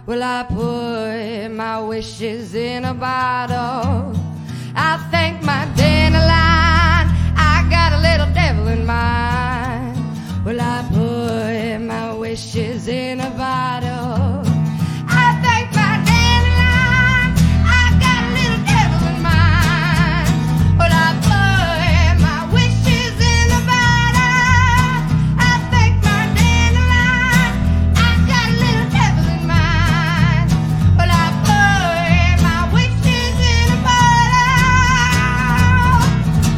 Well, I put my wishes in a bottle. I thank my dandelion, I got a little devil in mine. Well, I put my wishes in a bottle. I thank my dandelion, I got a little devil in mine. Well, I put my wishes in a bottle. I thank my dandelion, I got a little devil in mine. Well, I put my wishes in a bottle.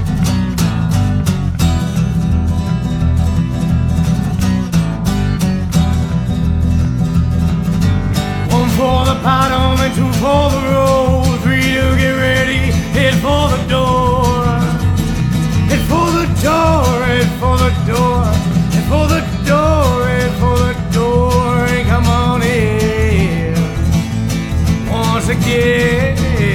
One for the bottom and two for the road. Three to get ready, head for the door. Head for the door, head for the door. Head for the door, head for the door. And come on in once again.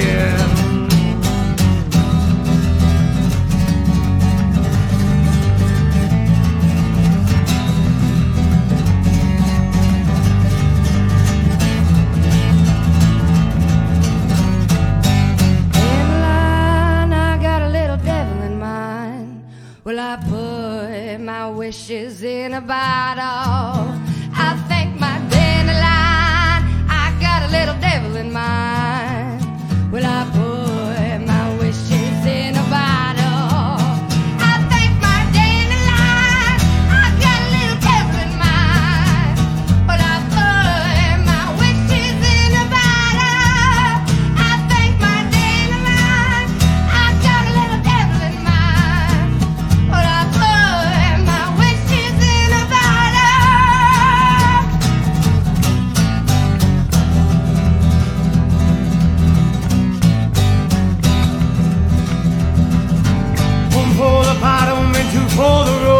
Dandelion, I got a little devil in mine. Well, I put my wishes in a bottle. I thank my dandelion, I got a little devil in mine. Well, I put my wishes in a bottle. I thank my dandelion, I got a little devil in mine. Well, I put my wishes in a bottle. I thank my dandelion, I got a little devil in mine. Well, I put my wishes in a bottle. One for the bottom and two for the road.